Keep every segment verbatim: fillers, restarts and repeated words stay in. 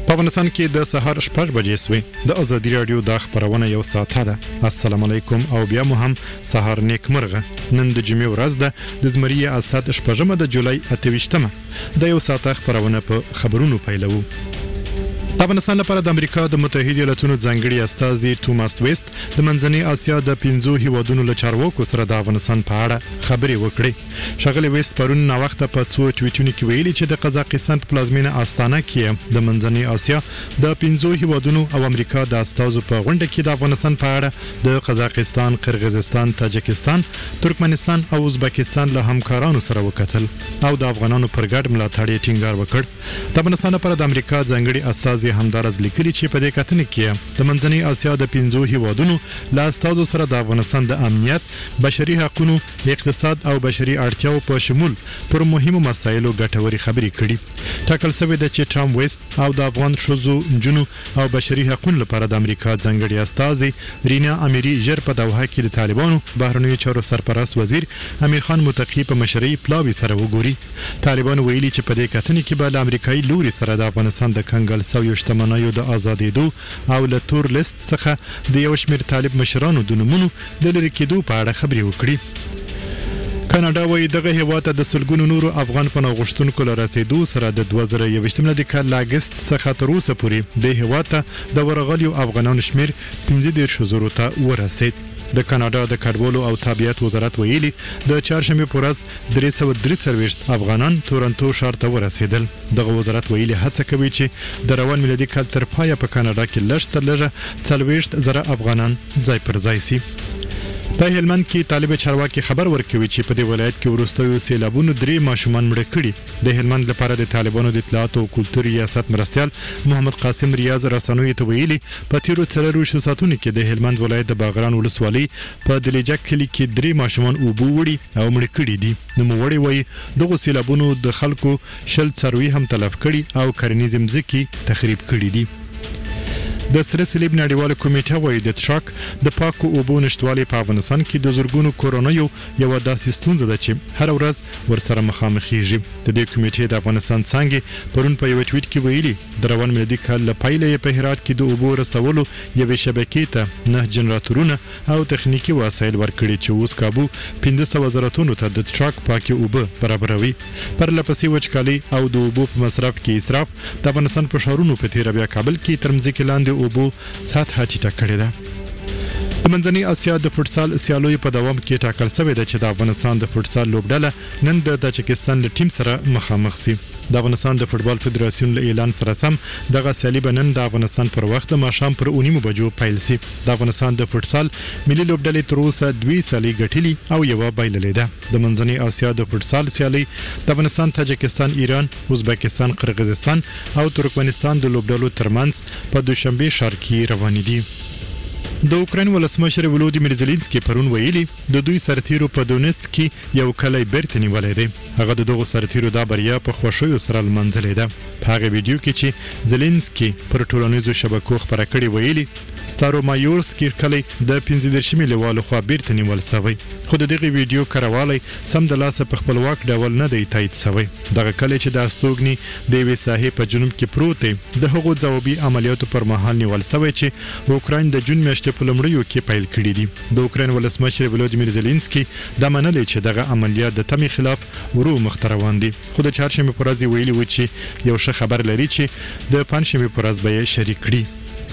په افغانستان کې د سهار شپږ بجې سوې د ازادي راډیو د خبرونه یو ساعته ده. السلام علیکم او بیا مو هم سهار نیک مرغه. نن د جمعې ورځ ده د زمري اسد شپږمه د جولای اته ویشتمه د یو ساعته خبرونه په خبرونو پیلوو. د افغانستان لپاره د امریکا د متحده ایالاتونو ځانګړي استازي توماس ویست د منځنۍ اسیا د پنځو هیوادونو له چارواکو سره د افغانستان په اړه خبرې وکړې. ښاغلي ویست پرون ناوخته په څو ټویټونو کې ویلي چې د قزاقستان په پلازمینه استانه کې د منځنۍ اسیا د پنځو هیوادونو او امریکا د استازو په غونډه کې د افغانستان په اړه د قزاقستان، قرغیزستان، تاجکستان، ترکمنستان او ازبکستان له همکارانو سره وکتل او د افغانانو پر ګډ ملاتړ یې ټینګار وکړ. د افغانستان لپاره د امریکا ځانګړي استازي همدارز لیکلي چې په دې کتنه کې د منځنۍ اسیا د پنځو هیوادونو له استازو سره د افغانستان د امنیت، بشري حقوقو، اقتصاد او بشري اړتیاو په شمول پر مهمو مسایلو ګټوري خبرې کړي. ټاکل شوی د چې ټام ویست او د افغان ښځو، جنو او بشري حقوقو لپاره د امریکا ځانګړي استازي رینا امیری ژر په دوحه کې د طالبانو بهرنیو چارو سرپرست وزیر امیر خان متقی په مشرۍ پلاوي سره وګوري. طالبانو ویلي چې په دې کتنه کې به له امریکایي لوري سره د افغانستان د کنګل سویو شتمنیو د آزادېدو او له تور لیست څخه د یو شمېر طالب مشرانو د نومونو د لرې کېدو په اړه خبرې وکړي. کاناډا وايي دغه هیواد ته د سلګونو نورو افغان پناه غوښتونکو له رسېدو سره د دوه زره یوویشتم د کال له اګست څخه تر اوسه پورې د هیواد ته د ورغلیو افغانانو شمېر پنځه دېرش زرو ته ورسېد. د کاناډا د کډوالو او تابعیت وزارت ویلي د چهارشنبې په ورځ درې سوه درې څلوېښت افغانان تورنټو ښار ته ورسېدل. دغه وزارت ویلي هڅه کوي چې د روان میلادي کال تر پایه په کاناډا کې لږ تر لږه څلوېښت زره افغانان ځای پر ځای سي. په هلمند کې طالب چارواکي خبر ورکوي چې په دې ولایت کې وروستیو سیلابونو درې ماشومان مړه کړي. د هلمند لپاره د طالبانو د اطلاعات او کلتور ریاست مرستیال محمد قاسم ریاض رسنوي ته ویلي په تیرو څلورویشتو ساعتونو کې د هلمند ولایت د باغران ولسوالۍ په دلیجک کلي کې درې ماشومان اوبو وړي او مړه کړي دي. نوموړی وایي دغو سیلابونو د خلکو شل څاروي هم تلف کړي او کرنیزې مځکې تخریب کړي دي. د سره صلیب نړیواله کمیټه وایي د ټراک د پاکو اوبو نشتوالي په افغانستان کې د زرګونو کورونیو یو داسې ستونزه ده چې هر ورځ ورسره مخامخېږي. د دې کمیټې د افغانستان څانګې پرون په یو ټویټ کې ویلي د روان میلادي کال له پیله یې په هرات کې د اوبو رسولو یوې شبکې ته نه جنراتورونه او تخنیکي وسایل ورکړي چې اوس کابو پنځه سوه زره تونو ته د ټراک پاکې اوبه برابروي. پرلپسې وچکالي او د اوبو په مصرف کې اسراف د افغانستان په ښارونو په تېره بیا کابل کې تر مځکې لاندې اوبو سطحه ټیټه کړې ده. د منځنۍ اسیا د فوټسال سیالیو په دوام کې ټاکل شوی ده چې د افغانستان د فوټسال لوبډله نن د تاجکستان له ټیم سره مخامخ سي. د افغانستان د فوټبال فدراسیون له اعلان سره سم دغه سیالي به نن د افغانستان پر وخت د ماښام پر اونیمو بجو پیل سي. د افغانستان د فوټسال ملي لوبډلې تر اوسه دوی سیالۍ ګټلي او یوه بایللې ده. د منځنۍ اسیا د فوټسال سیالۍ د افغانستان، تاجکستان، ایران، ازبکستان، قرغیزستان او ترکمنستان د لوبډلو ترمنځ په دوشنبه ښار کې روانې دي. د اوکراین ولسمشر ولودیمیر زيلنسکي پرون ویلي د دوی سرتیرو په دونیتسک کې یو کلی بیرته نیولی دی. هغه د دغو سرتیرو دا بریا په خوښیو سره لمانځلې ده. په هغه ویډیو کې چې زيلنسکي پر ټولنیزو شبکو خپره کړې ویلي ستارومایورسکي کلی د پنځه دېرشمې لیوالو خوا بیرته نیول شوی، خو د دغې ویډیو کروالی سم د لاسه په خپلواک ډول نه دی تایید شوی. دغه کلی چې د استوګنې د یوې ساحې په جنوب کې پروت دی د هغو ځوابي عملیاتو پر مهال نیول شوی چې اوکراین د جون میاشتې په لومړیو کې پیل کړي دي. د اوکراین ولسمشر ولودیمیر زيلنسکي دا منلی چې دغه عملیات د تمې خلاف ورو مخته روان دي، خو د چهارشنبې په ورځ ویلي و چې یو ښه خبر لري چې د پنجشنبې په ورځ به یې شریک کړي.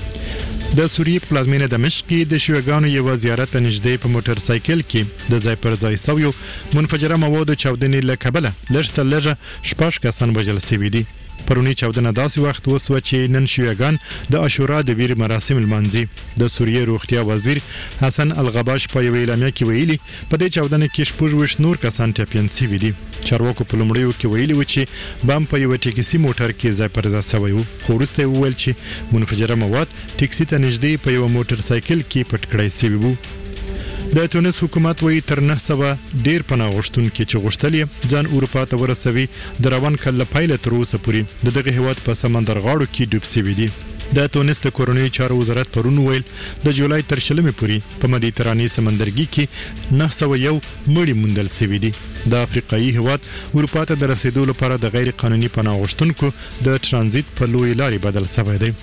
د سوریې په پلازمینه دمشق کې د شیعاګانو یوه زیارت ته نږدې په موټر سایکل کې د ځای پر ځای سویو منفجره موادو چاودنې له کبله لږ تر لږه شپږ کسان وژل شوي دي. پرونی چاودنه داسې وخت وسوه چې نن شیعاګان د عاشورا د ویر مراسم لمانځي. د سوریې روغتیا وزیر حسن الغباش په یوه اعلامیه کې ویلي په دې چاودنه کې شپږ ویشت نور کسان ټپیان شوي دي. چارواکو په لومړیو کې ویلي و چې بم په یوه ټیکسي موټر کې ځای پر ځای شوی و، خو وروسته یې وویل چې منفجره مواد ټیکسي ته نږدې په یوه موټر سایکل کې پټ کړی شوي وو. د تونس حکومت وایي تر نه سوه ډیر پناه غوښتونکي چې غوښتل یې ځان اروپا ته ورسوي د روان کال له پیله تر اوسه پورې د دغه هیواد په سمندر غاړو کې ډوب شوي دي. د تونس د کورنۍ چارو وزارت پرون ویل د جولای تر شلمې پورې په مدیترانې سمندرګي کې نه سوه یو مړي موندل شوي دي. د افریقایي هیواد اروپا ته د رسیدو لپاره د غیر قانوني پناه غوښتونکو د ترانزیت په لوی لارې بدل شوی دی.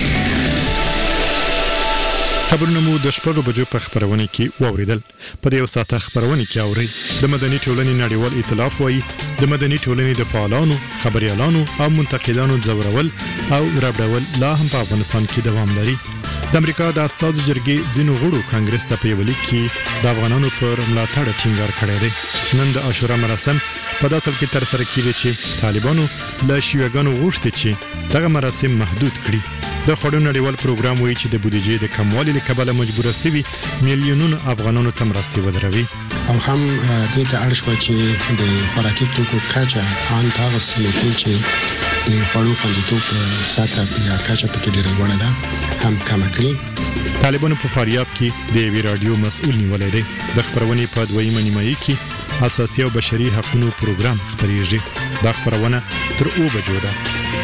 خبرونه مو د شپږو بجو په خبرونه کې واوریدل. په دې یو ساعته خبرونه کې اوري د مدني ټولنې نړیوال ائتلاف وایي د مدني ټولنې د فعالانو، خبريالانو او منتقدانو ځورول او ربړول لا هم په افغانستان کې دوام لري. د امریکا د استازو جرګې ځینو غړو کانګرس ته په یو لیک کې د افغانانو پر ملاتړ ټینګار کړی دی. نن د عاشورا مراسم په داسې کې تر سره کیږي چې طالبانو له شیعاګانو غوښتي چې دغه مراسم محدود کړي. د خړو نړیوال پروګرام وایي چې د بودیجې د کموالي له کبله مجبور شوي میلیونونو افغانانو ته مرستې ودروي. او هم دې ته اړ شو چې د خوراکي توکو کچه ان په هغه سیمه کې چې د خړو خوندیتوب سطح یا کچه پکې ډېره لوړه ده هم کمه کړي. طالبانو په فاریاب کې د یوې رادیو مسؤل نیولی دی. د خبرونې په دویمه نیمایي کې اساسي او بشري حقوقو پروګرام خپریږي. دا خبرونه تر اوه بجو ده.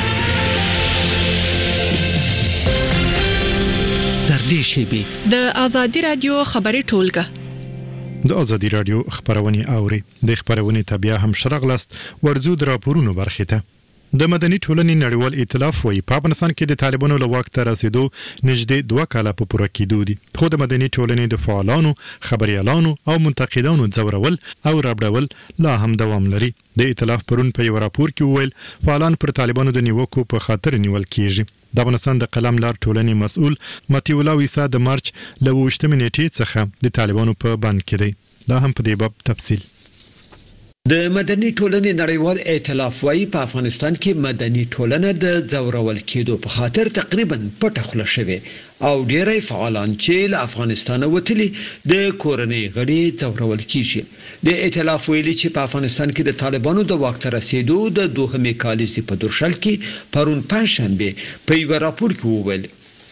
د ازادي رادیو خبري ټولګه د ازادي رادیو خبرونه اوري. د خبرونه تابع هم شرغلست ورزو د راپورونو برخه ته. د مدني ټولنې نړیوال ائتلاف وایي په افغانستان کې د طالبانو له واک ته رسیدو نږدې دوه کاله په پوره کېدو دي. خو د مدني ټولنې د فعالانو، خبريالانو او منتقدانو ځورول او ربړول لا هم دوام لري. د ائتلاف پرون په یو راپور کې وویل فعالان پر طالبانو د نیوکو په خاطر نیول کیږي. د افغانستان د قلم لار ټولنې مسؤل متي الله ویسا د مارچ له اووه نیټې څخه د طالبانو په بند کې دی. دا هم په دې باب تفصیل. د مدني ټولنې نړیوال ائتلاف وايي په افغانستان کې مدني ټولنه د ځورول کېدو په خاطر تقریبا پټه خوله شوی او ډېری فعالان چې له افغانستان وتلي د کورنۍ غړي ځورول کیږي. د ائتلاف ویلي چې په افغانستان کې د طالبانو د واک ته رسیدو د دوهمې کالیزې په درشل کې پرون پنځشنبه په یو راپور کې وویل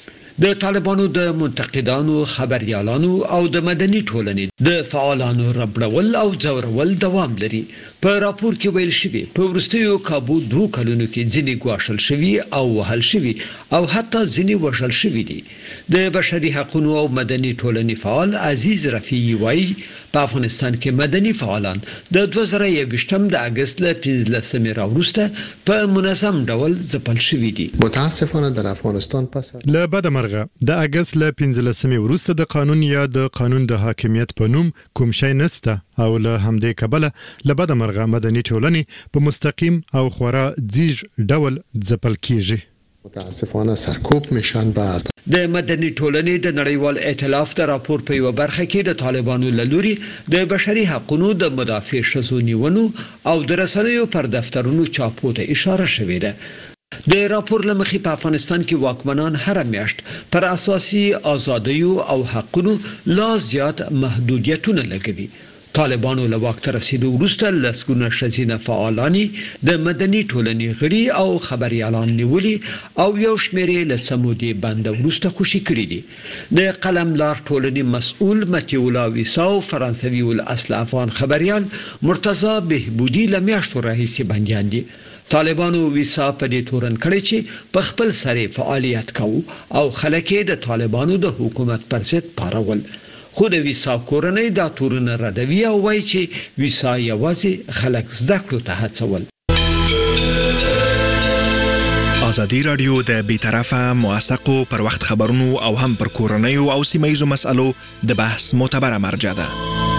د طالبانو د منتقدانو، خبريالانو او د مدني ټولنې د فعالانو ربړول او ځورول دوام لري. په راپور کې ویل شوی په وروستیو کابو دوه کلونو کې ځینې ګواښل شوي او وهل شوي او حتی ځینې وژل شوي دي. د بشري حقوقو او مدني ټولنې فعال عزیز رفیعي وایي په افغانستان کې مدني فعالان د دوه زره یوویشتم د اگست له پنځلسمې راوروسته په منظم ډول ځپل شوي دي. متاسفانه در افغانستان پس له بده مرغه د اگست له پنځلسمې وروسته د قانون یا د قانون د حاکمیت په نوم کوم شی نشته او له همدې کبله له بده مرغه مدني ټولنې په مستقیم او خورا ځیږ ډول ځپل کیږي. متاسفانه سرکوب میشن بعض د مدني ټولنې د نړیوال ائتلاف د راپور په یو برخه کې د طالبانو له لوري د بشري حقوقو د مدافع شخصو نیونو او د رسنیو پر دفترونو چاپو ته اشاره شوې ده. د راپور لمخې په افغانستان کې واکمنان هر میاشت پر اساسي آزادیو او حقوقو لا زیات محدودیتونه لګوي. طالبانو له واک ته رسیدو وروسته لسګونه ښځینه فعالانی د مدني ټولنې غړي او خبريالان نیولي او یو شمېر له سمودي بند وروسته خوشي کړي دي. د قلم لار ټولنې مسؤل متي الله ویسا او فرانسوي الاصل افغان خبريال مرتضی بهبودي لمیاشتو راهیسي بنديان دي. طالبانو ویسا په دې تورن کړی چې په خپل سره فعالیت کوي او خلک د طالبانو د حکومت پر ضد پارول. خو د ویسا کورنۍ دا تورن ردوي او وایي چې ویسا یوازې خلک زده کړو ته هڅول. ازادي رادیو د بیطرفه موثقو پر وخت خبرونو او هم پر کورنۍ او سیمایي مسالو د بحث معتبره مرجع ده.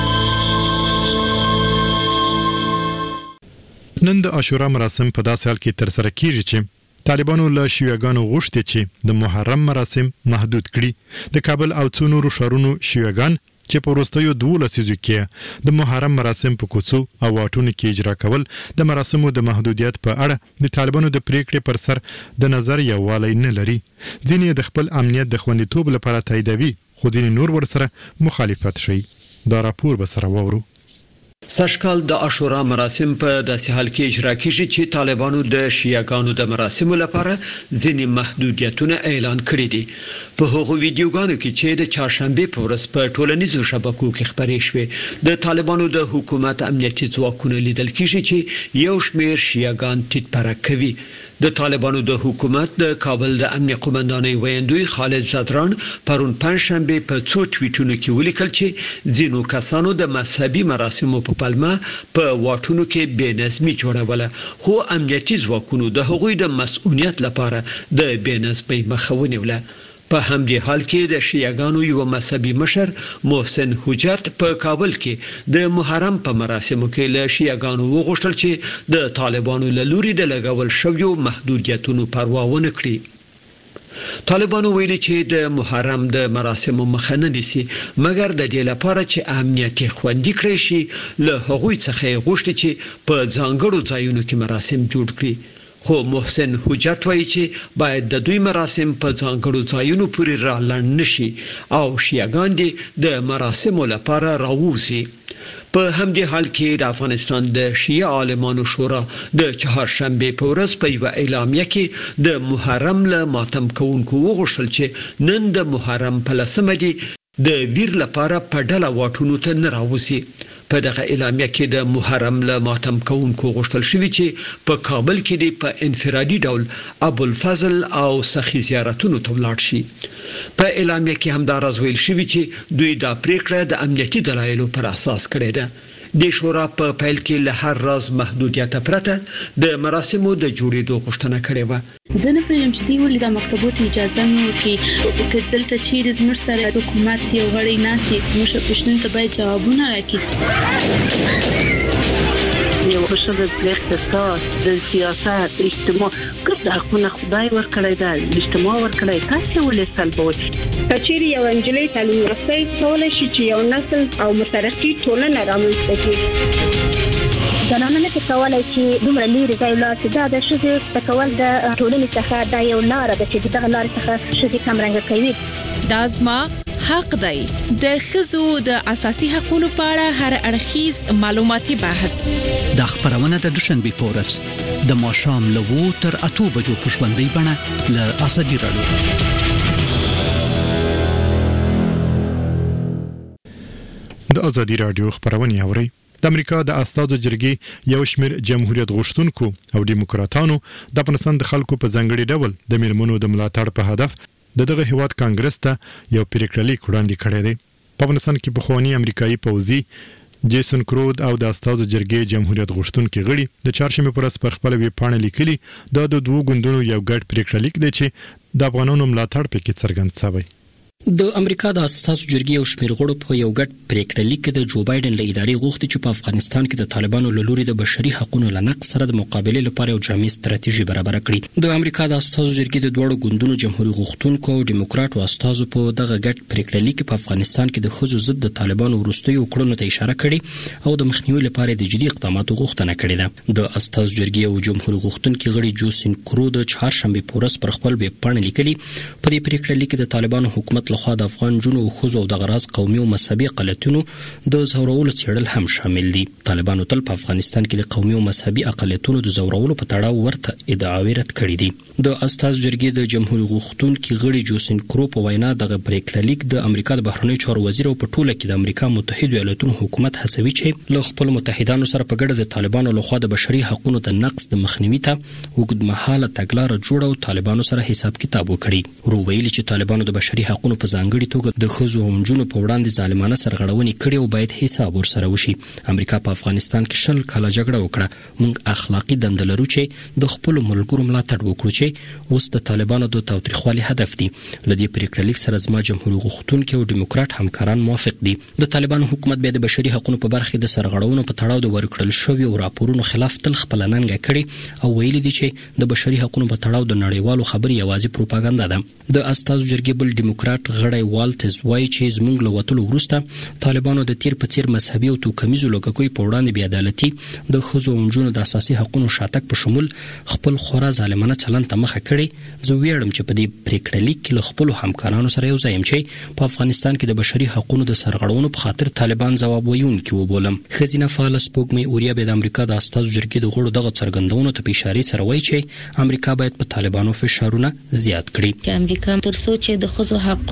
نن د عاشورا مراسم په داسې حال کې تر سره کیږي چې طالبانو له شیعاګانو غوښتي چې د محرم مراسم محدود کړي. د کابل او څو نورو ښارونو شیعاګان چې په وروستیو دوه لسیزو کې د محرم مراسم په کوڅو او واټونو کې اجرا کول د مراسمو د محدودیت په اړه د طالبانو د پریکړې پر سر د نظر یووالی نه لري. ځینې د خپل امنیت د خوندیتوب لپاره تاییدوي خو ځینې نور ورسره مخالفت شي. دا راپور به سره واورو. سږکال د عاشورا مراسم په داسې حال کې اجرا کیږي چې طالبانو د شیعاګانو د مراسمو لپاره ځینې محدودیتونه اعلان کړي دي. په هغو ویډیوګانو کې چې د چهارشنبه په ورځ په ټولنیزو شبکو کې خبرې شوې د طالبانو د حکومت امنیتي ځواکونو لیدل کیږي چې یو شمېر شیعاګان ټیټ پرک کوي. د طالبانو د حکومت د کابل د امنیه قومندانۍ ویاندوی خالد زدران پرون پنځشنبه په څو ټویټونو کې ولیکل چې ځینو کسانو د مذهبي مراسمو په پلمه په واټونو کې بې نظمي جوړوله خو امنیتي ځواکونو د هغوی د مسؤلیت لپاره د بې نظمۍ مخه ونیوله. په همدې حال کې د شیعاګانو یو مذهبي مشر محسن حجت په کابل کې د محرم په مراسمو کې له شیعاګانو وغوښتل چې د طالبانو له لوري د لګول شویو محدودیتونو پروا ونه کړي. طالبانو ویلي چې د محرم د مراسمو مخه نه نیسي مګر د دې لپاره چې امنیت خوندي کړي شي له هغوی څخه غوښتي چې په ځانګړو ځایونو کې مراسم جوړ کړي. خو محسن حجت وایي چې باید د دوی مراسم په ځانګړو ځایونو پورې رالنډ نشي او شیعاګان دې د مراسمو لپاره راووځي. په همدې حال کې د افغانستان د شیعه عالمانو شورا د چهارشنبه په ورځ په یو اعلامیه کې د محرم له ماتم کوونکو وغوښتل چې نن د محرم په لسمه دی د ویر لپاره په ډله واټونو ته نه راوځي. په دغه اعلامیه کې د محرم له ماتم کوونکو غوښتل شوی چې په کابل کې د په انفرادي ډول ابوالفضل او سخي زیارتونو ته ولاړ شي. په اعلامیه کې هم دا راز ویل شوی چې دوی دا پریکړه د امنیتي دلایلو پر اساس کړې ده. د شورا په پیل کې له هر راز محدودیت پرته د مراسمو د جوړېدو غوښتنه کړې و. ځنه په یم چې دی ولې د مکتبونو اجازه نه ورکړي دلته چیرې زموږ سره حکومت یو غړی ناسي زموږ پښتون ته باید جوابونه راکړي. یو بشر د اقتصاد د سیاست اجتماع کله حقونه خدای ورکړی دا اجتماع ورکړی تاسو ولې سلبوي کچېری یو انجلۍ تعلیم یافته کولای شي چې یو نسل او مترقي ټولنه رامنځته کړي. زنانه نه کولای چې دومره لري ځای لاته دا د شذ تکول د ټولنې څخه دا یو لار ده چې دغه لار څخه شذ کم رنګ کوي. دا زما حق دی. د خزو د اساسي حقوقو په اړه هر اړخیز معلوماتي بحث د خبرونه د دوشنبه په ورځ د ماښام له وو تر اته بجو په شوندۍ بڼه له اساسي راډیو. د ازادي راډیو خبرونه اوري. د امریکا د استازو جرګې یو شمېر جمهوریت غوښتونکو او دیموکراتانو د افغانستان د خلکو په ځنګړي ډول د میرمنو د ملاتړ په هدف دغه هیواد کانګرس ته یو پریکړلیک وړاندې کړی دی. په افغانستان کې پخوانی امریکایي پوځي جیسن کرود او د استازو جرګې جمهوریت غوښتونکو غړي د چهارشنبه پر ورځ پر خپل وی پاڼه لیکلي د دوه ګوندونو یو ګډ پریکړلیک دی چې د افغانانو ملاتړ پکې څرګند شوی. د امریکا د اساسو جرګې او شمېر غړو په یو ګډ پریکړلیک کې د جو بایدن له ادارې غوښتي چې په افغانستان کې د طالبانو له لوري د بشري حقوقو لنقض سره د مقابلې لپاره یو جامع ستراتیژي برابر کړي. د امریکا د اساسو جرګې د دوه ګوندونو جمهوریت غوښتونکو او دیموکراتو استازو په دغه ګډ پریکړلیک په افغانستان کې د خزو ضد د طالبانو وروستیو کړنو ته اشاره کړې او د مخنیوي لپاره د جدي اقداماتو غوښتنه کړې ده. د اساسو جرګې او جمهوریت غوښتونکو غړي جوسین کرو د چهارشنبه په ورځ پر خپل وی پاڼه لیکلي په دې پریکړلیک کې د طالبانو حکومت لخوا د افغان او خزو او د غراز قومي او مذهبي اقلیتونو د زورولو څېړل هم شامل دي. طالبانو تل په افغانستان کې د قومي او مذهبي اقلیتونو د زورولو په تړاو ورته ادعاوې رد کړې دي. د استازو جرګې د جمهوریت غوښتونکو غړي جوسین کرو په وینا دغه پریکړلیک د امریکا د بهرنیو چارو وزیر او په ټوله کې د امریکا متحده ایالاتونو حکومت هڅوي چې له خپل متحدانو سره په ګډه د طالبانو لخوا د بشري حقوقو د نقض د مخنیوي ته وګړمحاله تګلارې جوړه او طالبانو سره حساب کتاب وکړي. ورو ویلي چې طالبانو د بشري حقوقو په ځانګړي توګه د خزو او نجونو په وړاندې ظالمانه سرغړونې کړې او باید حساب ورسره وشي. امریکا په افغانستان کې شل کاله جګړه وکړه. موږ اخلاقی دنده لرو چې د خپل ملګرو ملاتړ وکړو چې اوس د طالبانو د تاوتریخوالي هدف دي. لدې پریکړلیک سره زما جمهوریت غوښتونکو او دیموکرات همکاران موافق دي. د طالبانو حکومت به د بشري حقوقو په برخه د سرغړونو په تړاو د ورکړل شوی او راپورونو خلاف تل خپل ننګه کړي او ویلي دي چې د بشري حقوقو په تړاو د نړیوالو خبري یوازې پروپاګاندا ده. د استازو جرګې بل دیموکرات غړی والټز وایي چې زموږ له وټلو وروسته طالبانو د تیر په تیر مذهبي او توکمیزو لوګکوي په وړاندې بې عدالتي د خزو او نجونو د اساسي حقوقو شاتګ په شمول خپل خورا ظالمانه چلند ته مخه کړي. زه ویاړم چې په دې پریکړلیک کې له خپل همکارانو سره یو ځای یم چې په افغانستان کې د بشري حقوقو د سرغړونو په خاطر طالبان ځواب ویونکي وبولم. خزینه فعال سپوږمۍ اوریا به د امریکا د استازو جرګې د غړو دغه څرګندونو ته په اشاره سره وایي چې امریکا باید په طالبانو فشارونه زیات کړي. چې امریکا تر څو چې د خزو حقوقو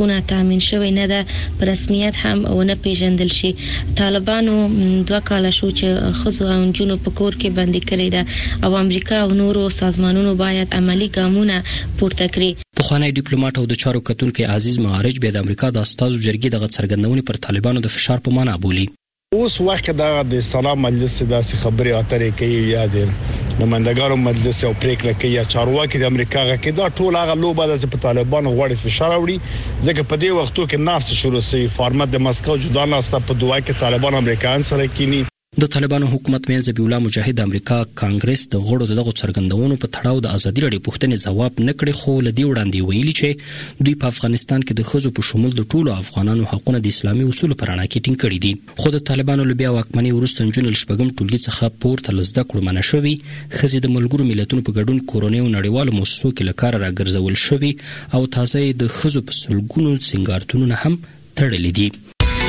حقونه تامین شوی نه ده په رسمیت هم ونه پیژندل شي. طالبانو دوه کال شو چې خزو او جنو په کور کې بندي کړی ده او امریکا او نورو سازمانونو باید عملی ګامونه پورته کړي. پخوانی ډیپلوماټ او د چارو کتونکو عزیز معارج بیا د امریکا د استازو جرګې د څرګندونې پر طالبانو د فشار په معنا بولی. اوس وخت دا د سلام مجلس داسې خبري اترې کوي یا د نمائندګانو مجلس او پریکړه کوي یا چارواکي د امریکا غکې دا ټول هغه لوبه د طالبانو غوړي فشار وړي ځکه په دې وختو کې ناس شروع سي فارمت د مسکو جدا ناسته په دوه کې طالبان امریکایان سره کینی. د طالبانو حکومت مین ذبیح الله مجاهد امریکا کانګرس د غړو دغه څرګندونو په تړاو د ازادي راډیو پوښتنې ځواب نه کړي، خو لدی وړاندې ویلي چې دوی په افغانستان کې د خزو په شمول د ټولو افغانانو حقوقونه د اسلامي اصول پر اړه کې ټینګ کړي دي. خو د طالبانو لبیا واکمنۍ وروسته جنل شپږم ټولګي څخه پورته لزده کړو منع شوی، خزي د ملګرو ملتونو په ګډون کورونی او نړیوالو مؤسسو کې لکار راګرځول شوی او تازه د خزو په سلګونو سنگارتونونه هم تړلې دي.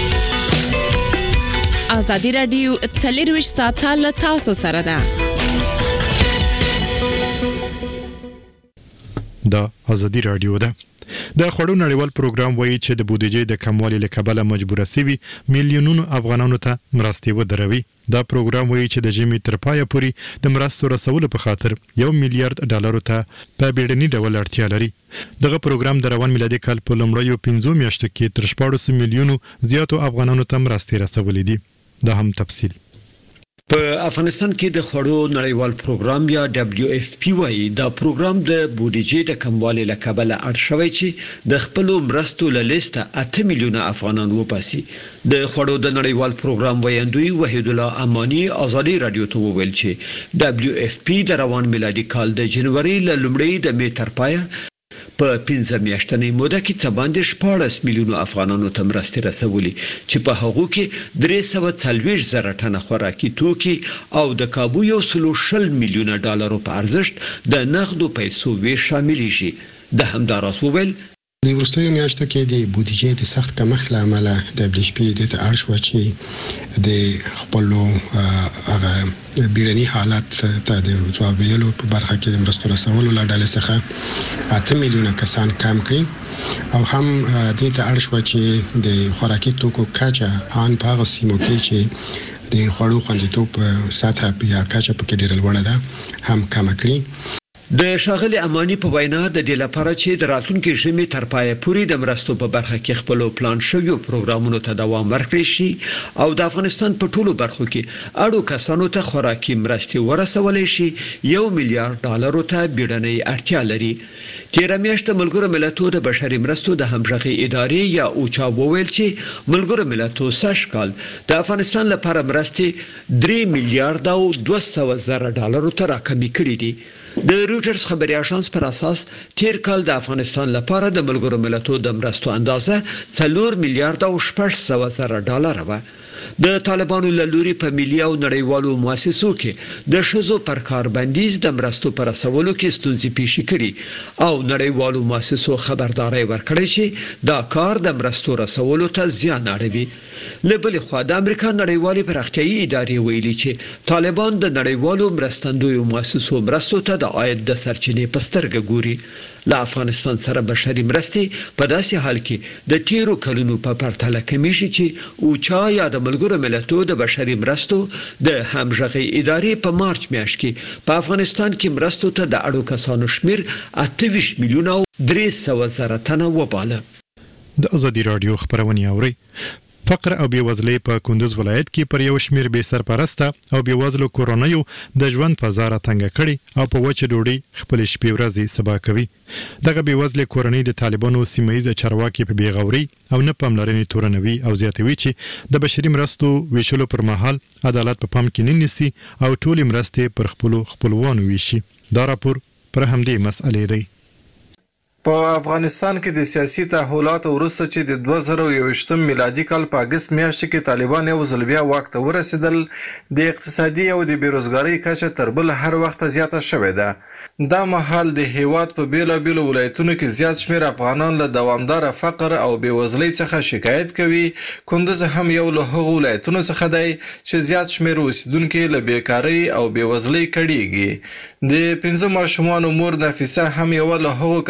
ازادي راډیو څلرویش ساعته له تاسو سره ده. دا ازادي راډیو ده. د خړو نړیوال پروګرام وایي چې د بودیجې د کموالي له کبله مجبور سوي میلیونونو افغانانو ته مرستې ودروي. دا پروګرام وایي چې د ژمي تر پایه پورې د مرستو رسولو په خاطر یو میلیارډ ډالرو ته په بیړني ډول اړتیا لري. دغه پروګرام د روان میلادي کال په لومړیو پنځو میاشتو کې تر شپږ میلیونو زیاتو افغانانو ته مرستې رسولې دي. دا هم تفصیل. په افغانستان کې د خړو نړیوال پروګرام یا دبليو اف پی وايي دا پروګرام د بودیجې د کموالي له کبله اړ شوی چې د خپل مرستو له لیسته اته میلیونه افغانان وپاسي. د خړو د نړیوال پروګرام ویاندوی وحید الله امانی ازادي رادیو ته وویل چې دبليو اف پی د روان میلادي کال د جنوري له لومړۍ د می تر پایه په پنځه میاشتنۍ موده کې څه باندې شپږ میلیونه افغانانو ته مرستې رسولي چې په هغو کې درې سوه څلوېښت زره ټنه خوراکي توکي او د کابو یو سلو شل میلیونه ډالرو په ارزښت د نغدو پیسو ویش شاملېږي. د همداراز وویل د وروستیو میاشتو کې د بودیجې د سخت کمښت له امله دبليو اف پی د ته اړ شو چې د خپل هغه بیړني حالت ته د ځواب ویلو په برخه کې د مرستو رسولو له ډلې څخه اته میلیونه کسان کم کړي او هم د ته اړ شو چې د خوراکي توکو کچه ان په هغه سیمو کې چې د خوړو خوندیتوب سطح یا کچه په کې ډېر لوړه ده هم کم کړي. د شاغلي امانی په وینا د دې لپاره چې د راتلونکي ژمي تر پایه پورې د مرستو په برخه کې خپل پلان شوی پروګرامونو ته دوام ورکړي شي او د افغانستان په ټولو برخو کې اړو کسانو ته خوراکي مرستې ورسولې شي یو میلیارډ ډالرو ته بیړنۍ اړتیا لري. تیر میاشت ملګرو ملتونو د بشري مرستو د همغږي ادارې یا اوچا وویل چې ملګرو ملتونو ساشکال د افغانستان لپاره مرستې درې میلیارډ او دوه سوه زره ډالرو ته راکمې کړې دي. د رويټرز خبري اژانس پر اساس تیر کال د افغانستان لپاره د ملګرو ملتونو د مرستو اندازه څلور میلیارډ او شپږ سوه زره ډالر و. د طالبانو له لوري په ملي او نړیوالو مؤسسو کې د شذو پر کاربندیز د مرستو پر رسولو کې ستونزې پیښې کړي او نړیوالو مؤسسو خبرداري ورکړې چې دا کار د مرستو رسولو ته زیان اړوي. لبل خو د امریکا نړیوالې پراختیايي ادارې ویلي چې طالبان د نړیوالو مرستندویو مؤسسو مرستو ته د عاید د سرچینې په سترګه ګوري. له افغانستان سره بشري مرستې په داسې حال کې د تیرو کلونو په پرتله کمی شي چې اوچا یا د ملګرو ملتونو د بشري مرستو د همغږي ادارې په مارچ میاشت کې په افغانستان کې مرستو ته د اړو کسانو شمیر اته ویشت میلیونه او درې سوه زره تنه وباله. د ازادي راډیو خبرونه اوري. فقر او بیوزلۍ په کندوز ولایت کې پر یو شمیر بې سرپرسته او بیوزلو کورونیو د ژوند فضا تنګ کړي او په وچه ډوډۍ خپل شپې ورځې سبا کوي. دغه بیوزلې کورنۍ د طالبانو سیمایي چارواکي په بیغوري او نه پاملرنې تورنوي او زیاتوي چې د بشري مرستو ویشلو پر مهال عدالت په پام کې نه نیسي او ټول مرستې پر خپل خپلوانو ویشي. دا راپور پر همدې مسئلې دی. په افغانستان کې د سیاسي تحولاتو وروسته چې د دوه زره یوویشتم میلادي کال په اګست میاشت کې طالبان یو ځل بیا واک ته ورسېدل، د اقتصادي او د بیروزګارۍ کچه تر بل هر وخت زیاته شوې ده. دا مهال د هیواد په بیلابیلو ولایتونو کې زیات شمیر افغانان له دوامداره فقر او بیوزلۍ څخه شکایت کوي. کندوز هم یو له هغو ولایتونو څخه دی چې زیات شمیر اوسیدونکي له بیکارۍ او بیوزلۍ کړيږي. د پنځه ماشومانو مور نفیسه هم یو له هغو کسانو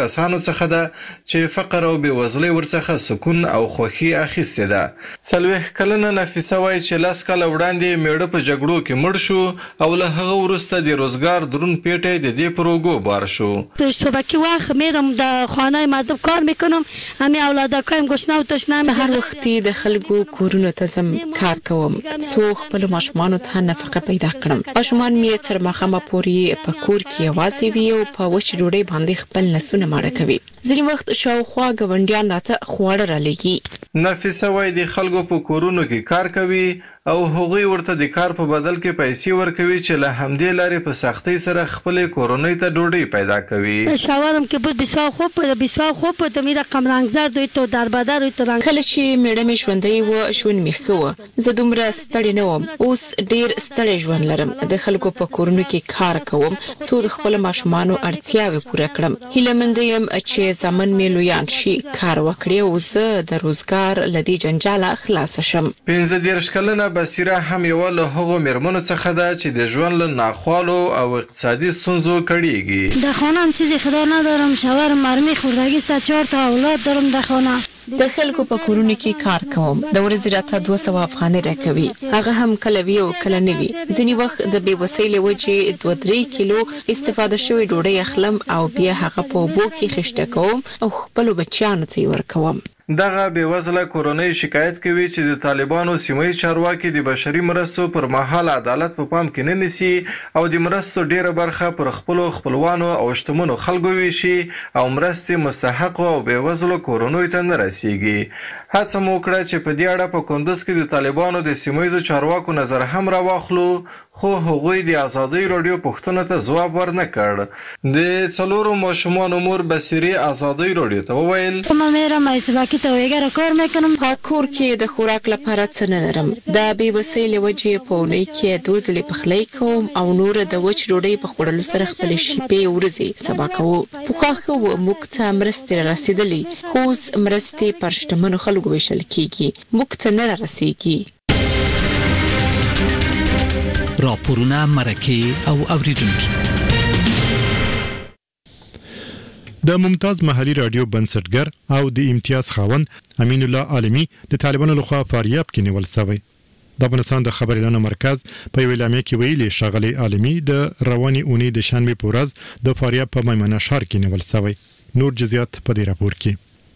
څخه ده چې فقر او بېوزلۍ ورڅخه سکون او خوښي اخیستې ده. څلوېښت کلنه نفیسه وایي چې لس کاله وړاندې میړه په جګړو کې مړ شو او له هغه وروسته د روزګار دروند پیټی د دې پر اوږو بار شو. صبحکی وقت میرم در خانه مردم کار میکنم، همه اولادکایم گشنه و تشنه. سحر وختي د خلکو کورونو ته زم کار کوم څو خپل ماشومانو ته نفقه پیدا کړم. ماشومان مې تر ماښامه پورې په کور کې یوازې وي او په وچ ډوډۍ باندې خپل نسونه ماړه کوي. ځینې وخت شاوخوا ګاونډیان راته خواړه رالېږي. نفیسه وایي د خلکو په کورونو کې کار کوي او هغوی ورته د کار په بدل کې پیسې ورکوي چې له همدې لارې په سختۍ سره خپل کورنۍ ته ډوډۍ پیدا کوي. شاورم که بود بسیار خوب بود بسیار خوب بود می رقم رنگزرد و تو در بدر و تو رنگ. کله چې میړه مې ژوندی و ژوند مې ښه و. زه دومره ستړې نه وم. اوس ډېر ستړی ژوند لرم. د خلکو په کورونو کې کار کوم څو د خپل ماشومانو اړتیاوې پوره کړم. هیله مند یم چې زمن مې لویان شي کار وکړي او زه د روزګار له دې جنجاله خلاص شم. پنځه دېرش کلنه بصیره هم یوه له هغو میرمنو څخه ده چې د ژوند له ناخوالو او اقتصادي ستونزو کړېږي. در خانه هم چیزی خدا ندارم، شوهر مرمی خوردگی است، چهار تا اولاد دارم در خانه. د خلکو په کورونو کې کار کوم. د ورځې راته دوه سوه افغانۍ راکوي. هغه هم کله وي او کله نه وي. ځینې وخت د بېوسۍ له وجې دوه درې کیلو استفاده شوې ډوډۍ اخلم او بیا هغه په اوبو کې خشته کوم او خپلو بچیانو ته یې ورکوم. دغه بېوزله کورنۍ شکایت کوي چې د طالبانو سیمه‌ییز چارواکي د بشري مرستو پر مهال عدالت په پام کې نه نیسي او د مرستو ډیره برخه پر خپلو خپلوانو او شتمنو خلکو ویشي او مرستې مستحقو او بېوزلو کورنیو ته نه رسیږي. هڅه مو وکړه چې په دې اړه په کندوز کې د طالبانو د سیمه‌ییزو چارواکو نظر هم راواخلو، خو هغوی د ازادۍ راډیو پوښتنو ته ځواب ورنه کړ. د څلورو ماشومانو مور بصیرې ازادۍ راډیو ته وویل: ته ویګره کار میکنم. په کور کې د خوراک لپاره څه نه لرم. د بېوسۍ له وجې په اونۍ کې دوه ځلې پخلی کوم او نور د وچ ډوډۍ په خوړلو سره خپلې شپې ورځې سبا کوو. پخوا ښه و موږ ته مرستې رارسېدلې، خو اوس مرستې پر شتمنو خلکو ویشل کېږي، موږ ته نه رارسېږي. راپورونه، مرکې او اوریدونکي. د ممتاز محلي رادیو بنسټګر او د امتیاز خاوند امین الله عالمي د طالبانو لخوا فاریاب کې نیول شوی. د افغانستان د خبر اعلان مرکز په یو اعلامیه کې ویلي ښاغلی عالمي د رواني اونۍ د شنبې په ورځ د فاریاب په میمنه ښار کې نیول شوی. نور جزئیات په دې راپور کې.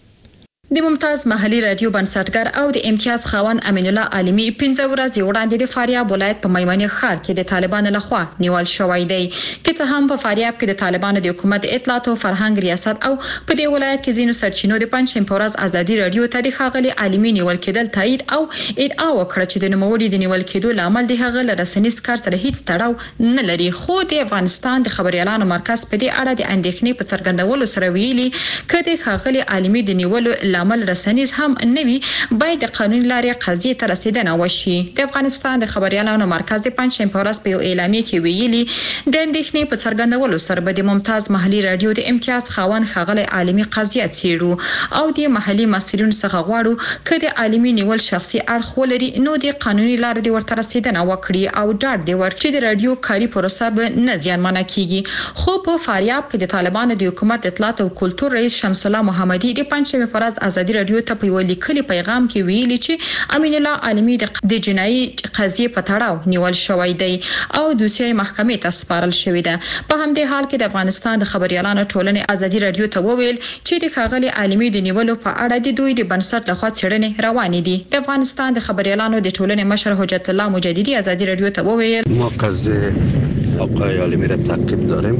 د ممتاز محلي رادیو بنسټګر او د امتیاز خاوند امین الله عالمي پنځه ورځې وړاندې د فاریاب ولایت په میمنه ښار کې د طالبانو لخوا نیول شوی دی. که څه هم په فاریاب کې د طالبانو د حکومت اطلاعات او فرهنګ ریاست او په دې ولایت کې ځینو سرچینو د پنځم په ورځ ازادي رادیو ته د ښاغلي عالمي نیول کېدل تایید او ادعا وکړه چې د نوموړي د نیول کېدو لامل د هغه له رسنیز کار سره هیڅ تړاو نه لري. خو د افغانستان د خبر اعلان مرکز په دې اړه د اندېښنې په څرګندولو سره ویلي چې د ښاغلي عالمي د نیولو لامل رسنیز هم نوي باید د قانوني لارې قضیې ته رسیدنه وشي. د افغانستان د خبر اعلان مرکز د پنځم په ورځ په یو اعلامیه کې ویلي د اندېښنې په څرګندولو سره به د ممتاز محلي رادیو د امتیاز خاوند ښاغلی عالمي قضیه څیړو او د محلي مسؤلینو څخه غواړو چې د عالمي نیول شخصي اړخ ولري نو د قانوني لارې د ورته رسیدنه وکړي او ډاډ دی ورکړي چې د رادیو کاري پروسه به نه زیانمنه کیږي. خو په فاریاب کې د طالبانو د حکومت اطلاعات او کلتور رئیس شمس الله محمدي د پنځم په ورځ ازادي رادیو ته په یو لیکلي پیغام کې ویلي چې امین الله عالمي د جنایي قضیې په تړاو نیول شوی دی او دوسیه محکمې ته سپارل شوی ده. په همدې حال کې د افغانستان د خبري اعلان ټولنې ازادي رادیو ته وویل چې د ښاغلي عالمي د نیولو په اړه د دوی د بنسټ لخوا څېړنې روانې دي. د افغانستان د خبري اعلان د ټولنې مشر حجت الله مجددي ازادي رادیو ته وویل ما قضیه آقای عالمي را تعقیب داریم.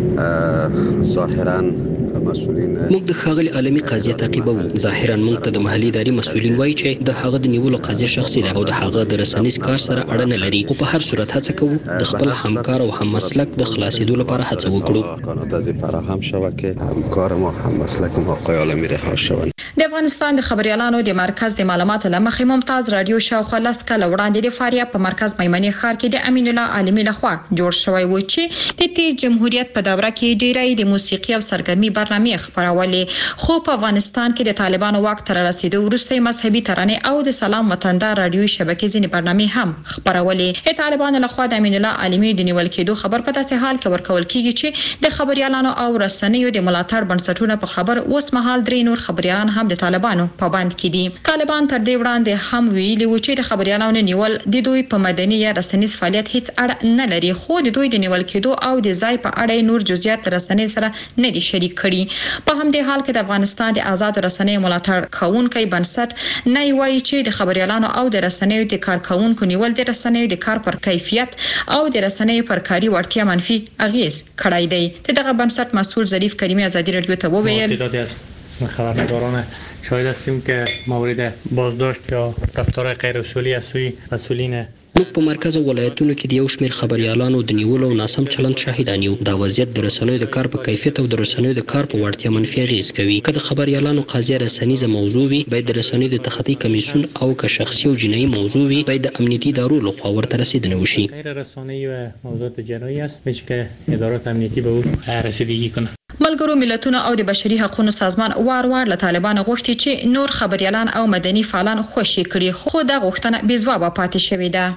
ظاهرا مسئولین موږ د ښاغلي عالمي قضیه تعقیبو. ظاهرا موږ ته د محلي اداري مسؤلین وایي چې د هغه د نیولو قضیه شخصي ده او د هغه د رسنیز کار سره اړه نه لري. خو په هر صورت هڅه کوو د خپل همکار او هم مسلک د خلاصېدو لپاره هڅه وکړو. امکانات از فراهم شود که همکار ما هم مسلک ما آقای عالمي رها شوند. د افغانستان د خبري اعلانو د مرکز د معلوماتو لمخې ممتاز رادیو شاوخوا لس کاله وړاندې د فاریاب په مرکز میمنه ښار کې د امین الله عالمي لخوا جوړ شوی و چې د تیر جمهوریت په دوره کې ډیری د موسیقي او سرګرمي برنامه برنامه خبرولې خو په افغانستان کې د طالبانو واک تر رسیدو وروسته مذهبي ترانه او د سلام وطندار رادیوي شبکې ځینې برنامه هم خبرولې. طالبانو لخوا د امین الله عالمي د نیول کېدو خبر په داسې حال کې ورکول کیږي چې د خبريالانو او رسنیو د ملاتړ بنسټونو په خبر اوس مهال درې نور خبريالان هم د طالبانو په باند کې دي. طالبان تر دې وړاندې هم ویلي و چې د خبريالانو نیول د دوی په مدني یا رسنیز فعالیت هیڅ اړه نه لري خو د دوی د نیول کېدو او د ځای په اړه نور جزئیات رسنۍ سره نه دي شریک کړي. په همدې حال کې د افغانستان د آزاد رسنۍ ملاتړ کوونکي بنسټ نه وایي چې د خبريالانو او د رسنیو د کارکونکو نیول د رسنیو د کار پر کیفیت او د رسنیو پر کاري وړتیا منفي اغیز کړی دی. دغه بنسټ مسئول ظریف کریمی ازادي رادیو ته وویل خبرنگاران شاهد هستیم که مورد بازداشت یا رفتار غیر اصولی از سوی مسئولین موږ په مرکز او ولایتونو کې د یو شمېر خبريالانو د نیولو او ناسم چلند شاهدان یو. دا وضعیت د رسنیو د کار په کیفیت او د رسنیو د کار په وړتیا منفي اغیز کوي. که د خبريالانو قضیه رسنیزه موضوع وي باید د رسنیو د تخطي کمیسیون او که شخصي او جنایي موضوع وي باید د امنیتي ادارو لخوا ورته رسیدنه وشي. غیر رسانه‌ای و موضوعات جنایی است چې ادارات امنیتی به او رسیدگی کنه. ملګرو ملتونو او د بشري حقوقو سازمان وار وار له طالبان غوښتي چې نور خبريالان او مدني فعالان خوشي کړي خو دا غوښتنه بې ځوابه پاتې شوې ده.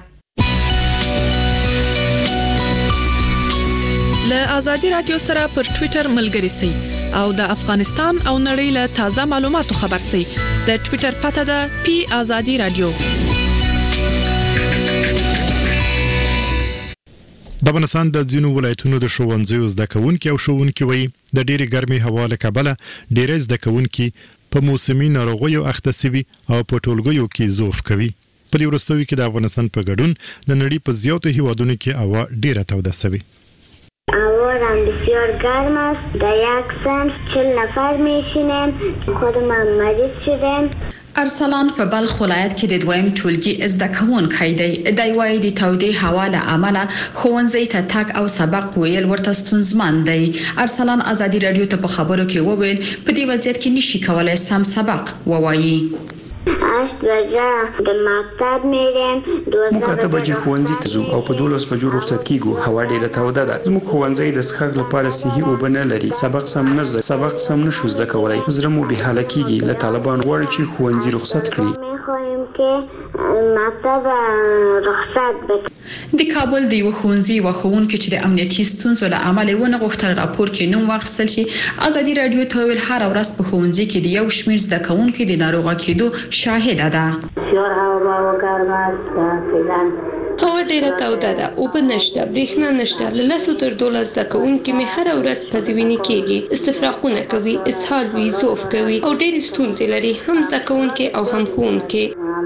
له ازادي رادیو سره پر ټوئیټر ملګري سئ او د افغانستان او نړۍ له تازه معلوماتو خبر سئ. د ټوئیټر پته ده پی ازادي رادیو. د افغانستان د ځینو ولایتونو د ښوونځیو زده کوونکي او ښوونکي وایي د ډېرې ګرمۍ هوا له کبله ډېری زده کوونکي په موسمي ناروغیو اخته سوي او په ټولګیو کې زوف کوي. په دې وروستیو کې د افغانستان په ګډون د نړۍ په زیاتو هیوادونو کې هوا ډېره توده سوي. هوا بسیار گرم است. در یک صنف چهل نفر میشینیم. خودم مریض شدم. ارسلان په بلخ ولایت کې د دویم ټولګي زده کوونکی دی. د وایي د تودې هوا له امله ښوونځي ته تګ او سبق ویل ورته ستونزمن دی. ارسلان ازادي رادیو ته په خبرو کې وویل په دې وضعیت کې نشي کولای سم سبق ووایي. هشت بجه د مکتب میریم. موږ اته بجې ښوونځي ته ځو او په دولس بجو رخصت کیږو. هوا ډیره توده ده. زموږ ښوونځی د څښاک لپاره صحي اوبه نه لري. سبق سم نه زده سبق سم نشو زده کولای. زړه مو بې حاله کیږي. له طالبان غواړي چې ښوونځي رخصت کړي. میخوایم که مکتب رخصت بکړي. د کابل د یو ښوونځي و ښوونکي چې د امنیتي ستونزو له امله ونه غوښتل راپور کې نوم واخیستل شي ازادي رادیو ته ویل هر ورځ په ښوونځي کې د یو شمېر زده کوونکي د ناروغه کېدو شاهده ده. بسیار هوا ګرم است. فعلا هوا ډیره توده ده. اوبه نشته، برېښنا نشته. له لسو تر دولس زده کوونکي مې هره ورځ پزوینې کېږي. استفراقونه کوي، اسهال وي، زوف کوي او ډېرې ستونزې لري هم زده کوونکي او هم ښوونکي.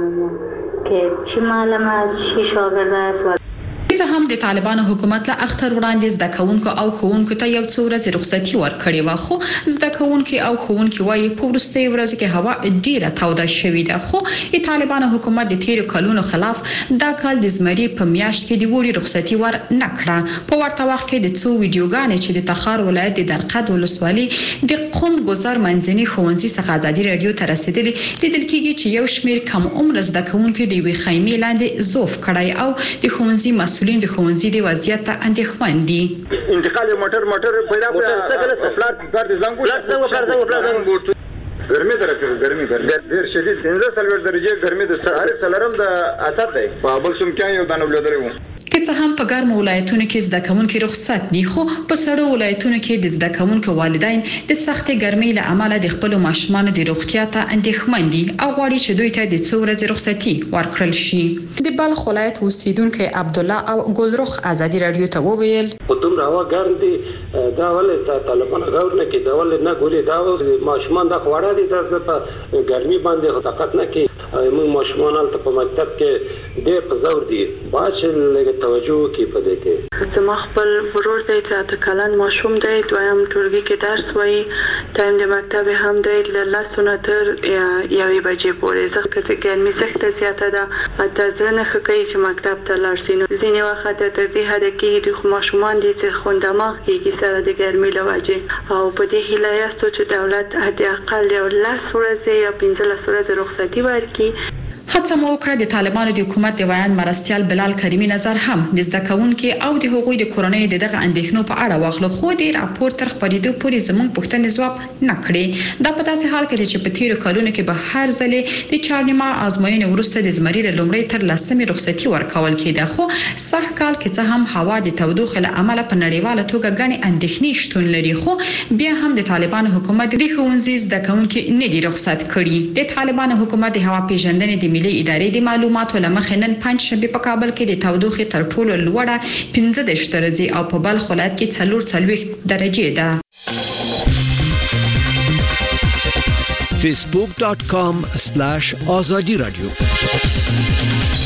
که چی معلومات شي شاګرد څه هم د طالبانو حکومت له اختر وړاندې زده کوونکو او ښوونکو ته یو څو ورځې رخصتي ورکړې و خو زده کوونکي او ښوونکي وايي په وروستیو ورځو کې هوا ډیره توده شوې ده. خو د طالبانو حکومت د تیرو کلونو خلاف دا کال د زمري په میاشت کې د وړي رخصتي ور نه کړه. په ورته وخت کې د څو ویډیوګانې چې د تخار ولایت د درقد ولسوالۍ د قم گذر منځني ښوونځي څخه ازادي رادیو ته رسیدلې لیدل کېږي چې یو شمېر کم عمر زده کوونکي د وی خیمې لاندې زوف کړای او د ښوونځي مسؤلین د ښوونځي د وضعیت ته اندېښمن دي. انتقال موټر موټر پیدا کړه پلار پلار د زنګ پلار زنګ پلار زنګ پلار زنګ ګرمي درته ګرمي ډېر شدید پنځه څلور درجه ګرمي د هر څلورم د اثر دی. په بل څوم کې یو دانه ولودري وو. که څه هم په ګرمو ولایتونو کې زده کوونکي رخصت دي خو په سړو ولایتونو کې د زده کوونکو والدین د سختې ګرمۍ له امله د خپل ماشومانو د روغتیا ته اندېښمن دي او غواړي چې دوی ته د څو ورځې رخصتي ورکړل شي. د بلخ ولایت اوسیدونکي عبدالله او ګلرخ ازادي رادیو ته وویل په دومره هوا ګرم دي دا ولې طالبان غوړ نه کوي دا ولې نه ګوري دا ماشومان د خوړه دي د په ګرمي باندې طاقت نه کوي. موږ ماشومان په مکتب کې ډېر په زور دي باشه لږ توجه کوي په دې کې. زما خپل ورور دی چې کلن ماشوم دی دویم ټولګي کې درس وایي ټایم د مکتب هم دی له لسو نه تر یوې بجې پورې زه که ګرمي سخته زیاته ده حتی زړه نه ښه کوي چې مکتب ته لاړ شي. نو ځینې وخت تر دې حده کېږي د ماشومان دي چې خوندماغ کېږي سره د ګرمۍ له وجې او په دې هیله یاستو چې دولت حداقل یو لس ورځې یا پنځلس ورځې رخصتي ورکړي. هڅه مو وکړه د طالبانو د حکومت د ویان مرستيال بلال کریمی نظر هم د ځدکونکو او د حقوقي د کورنۍ دغه اندېښنو په اړه واخلو خو د راپور تر خبرېدو پورې زموږ پوښتنې ځواب نه کړې دا په داسې حال کې چې په تیرو کلونو کې به هر ځلې د چارنیما آزموینې وروسته د زمری له لومړی تر لسمې رخصتي ورکول کېده خو صح کال کې څه هم هوا د تودوخې له امله په نړیواله توګه غني اندېښنې شتون لري خو بیا هم د طالبانو حکومت د ښوونځي زدکونکو نه دی رخصت کړي د طالبانو حکومت د هوا پیژندنې د ملي ادارې د معلوماتو لمخې نن پنځ شنبه په کابل کې د تودوخې تر ټولو لوړه پنځه دېرش درجې او په بلخ ولایت کې څلور څلوېښت درجې ده. facebook dot com slash azadi radio